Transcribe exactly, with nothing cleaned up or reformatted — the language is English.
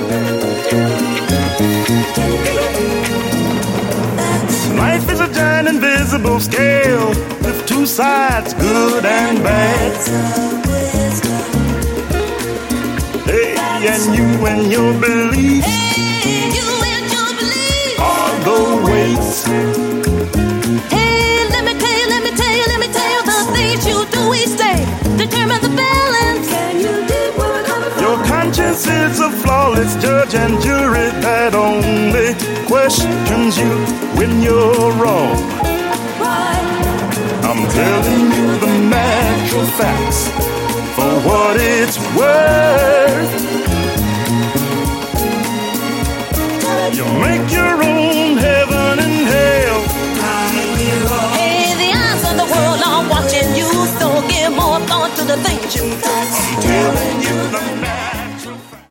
Life is a giant invisible scale with two sides, good and bad. Hey, and you and your beliefs, Hey, you and your belief. are the weights. Hey, let me tell you, let me tell you, let me tell you the things you do each day determine the balance. Can you dig where we're coming from? Your conscience is a flawless judge and jury that only questions you when you're wrong. Right. I'm telling you the natural facts for what it's worth. You make your own heaven and hell. Hey, the eyes of the world are watching you, so give more thought to the things you do. I'm telling